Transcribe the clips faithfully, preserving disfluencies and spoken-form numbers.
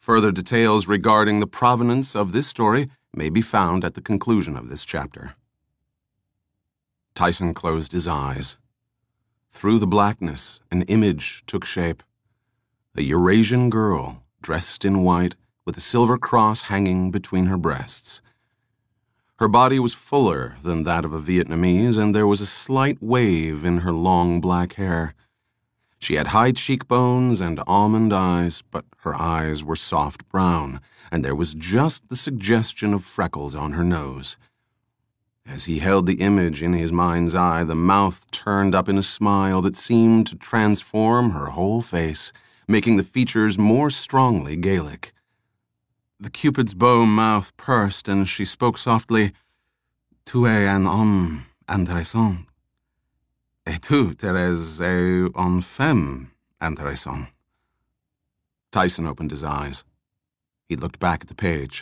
Further details regarding the provenance of this story may be found at the conclusion of this chapter. Tyson closed his eyes. Through the blackness, an image took shape. A Eurasian girl, dressed in white, with a silver cross hanging between her breasts. Her body was fuller than that of a Vietnamese, and there was a slight wave in her long black hair. She had high cheekbones and almond eyes, but her eyes were soft brown, and there was just the suggestion of freckles on her nose. As he held the image in his mind's eye, the mouth turned up in a smile that seemed to transform her whole face, making the features more strongly Gaelic. The Cupid's bow mouth pursed, and she spoke softly, "Tu es un homme intéressant. Et tu, Thérèse, es une femme intéressante." Tyson opened his eyes. He looked back at the page.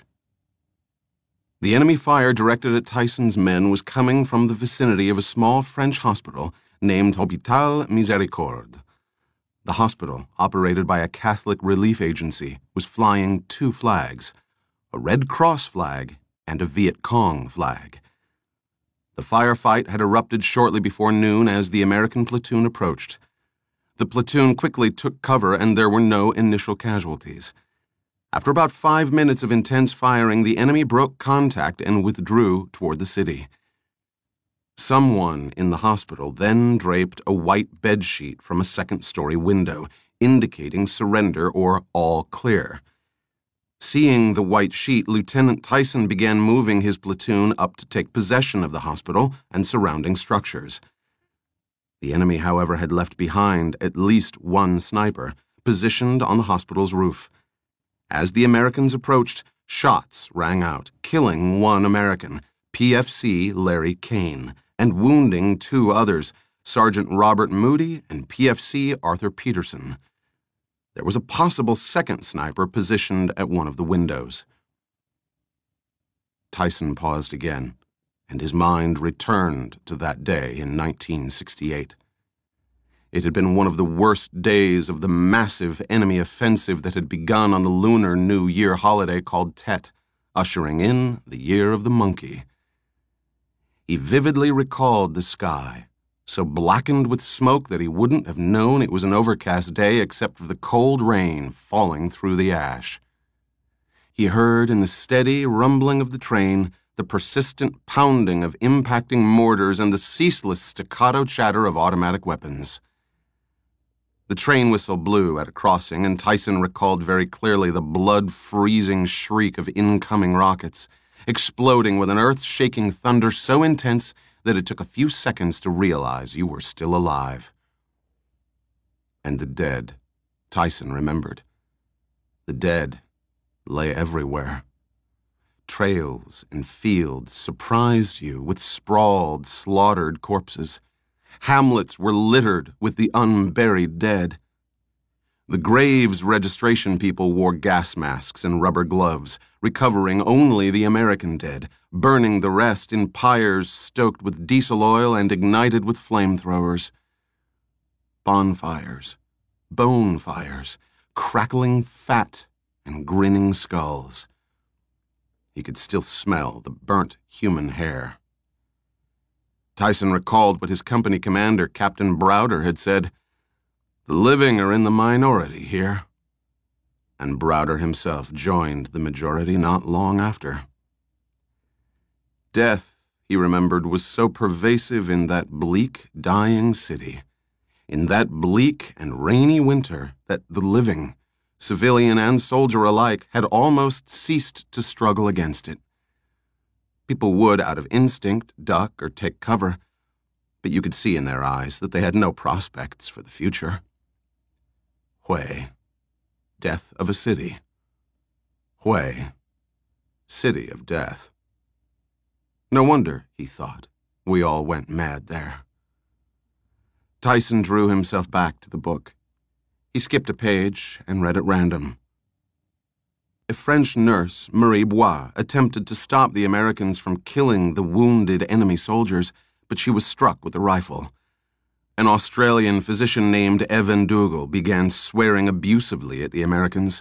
The enemy fire directed at Tyson's men was coming from the vicinity of a small French hospital named Hôpital Miséricorde. The hospital, operated by a Catholic relief agency, was flying two flags, a Red Cross flag and a Viet Cong flag. The firefight had erupted shortly before noon as the American platoon approached. The platoon quickly took cover, and there were no initial casualties. After about five minutes of intense firing, the enemy broke contact and withdrew toward the city. Someone in the hospital then draped a white bedsheet from a second-story window, indicating surrender or all clear. Seeing the white sheet, Lieutenant Tyson began moving his platoon up to take possession of the hospital and surrounding structures. The enemy, however, had left behind at least one sniper, positioned on the hospital's roof. As the Americans approached, shots rang out, killing one American, P F C Larry Kane, and wounding two others, Sergeant Robert Moody and P F C Arthur Peterson. There was a possible second sniper positioned at one of the windows. Tyson paused again, and his mind returned to that day in nineteen sixty-eight. It had been one of the worst days of the massive enemy offensive that had begun on the Lunar New Year holiday called Tet, ushering in the Year of the Monkey. He vividly recalled the sky, so blackened with smoke that he wouldn't have known it was an overcast day except for the cold rain falling through the ash. He heard in the steady rumbling of the train the persistent pounding of impacting mortars and the ceaseless staccato chatter of automatic weapons. The train whistle blew at a crossing, and Tyson recalled very clearly the blood-freezing shriek of incoming rockets, exploding with an earth-shaking thunder so intense that it took a few seconds to realize you were still alive. And the dead, Tyson remembered. The dead lay everywhere. Trails and fields surprised you with sprawled, slaughtered corpses. Hamlets were littered with the unburied dead. The graves registration people wore gas masks and rubber gloves, recovering only the American dead, burning the rest in pyres stoked with diesel oil and ignited with flamethrowers. Bonfires, bone fires, crackling fat and grinning skulls. He could still smell the burnt human hair. Tyson recalled what his company commander, Captain Browder, had said, "The living are in the minority here." And Browder himself joined the majority not long after. Death, he remembered, was so pervasive in that bleak, dying city, in that bleak and rainy winter, that the living, civilian and soldier alike, had almost ceased to struggle against it. People would, out of instinct, duck or take cover, but you could see in their eyes that they had no prospects for the future. Hue, death of a city. Hue, city of death. No wonder, he thought, we all went mad there. Tyson drew himself back to the book. He skipped a page and read at random. A French nurse, Marie Bois, attempted to stop the Americans from killing the wounded enemy soldiers, but she was struck with a rifle. An Australian physician named Evan Dougal began swearing abusively at the Americans.